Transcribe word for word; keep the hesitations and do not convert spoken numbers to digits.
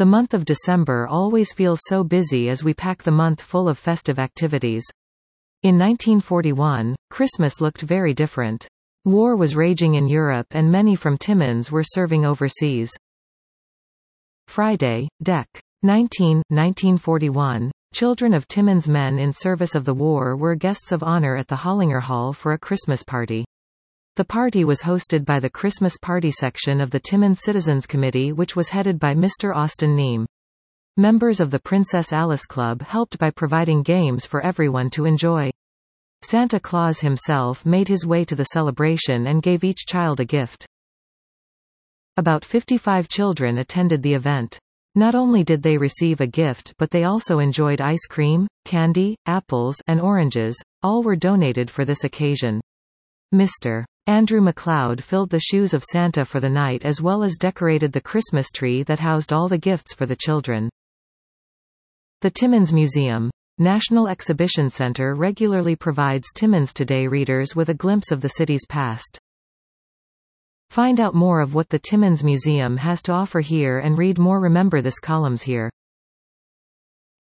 The month of December always feels so busy as we pack the month full of festive activities. In nineteen forty-one, Christmas looked very different. War was raging in Europe and many from Timmins were serving overseas. Friday, Dec nineteen, nineteen forty-one. Children of Timmins men in service of the war were guests of honor at the Hollinger Hall for a Christmas party. The party was hosted by the Christmas Party section of the Timmins Citizens Committee, which was headed by Mister Austin Neame. Members of the Princess Alice Club helped by providing games for everyone to enjoy. Santa Claus himself made his way to the celebration and gave each child a gift. About fifty-five children attended the event. Not only did they receive a gift but they also enjoyed ice cream, candy, apples, and oranges. All were donated for this occasion. Mister Andrew MacLeod filled the shoes of Santa for the night as well as decorated the Christmas tree that housed all the gifts for the children. The Timmins Museum, National Exhibition Center regularly provides Timmins Today readers with a glimpse of the city's past. Find out more of what the Timmins Museum has to offer here and read more. Remember this columns here.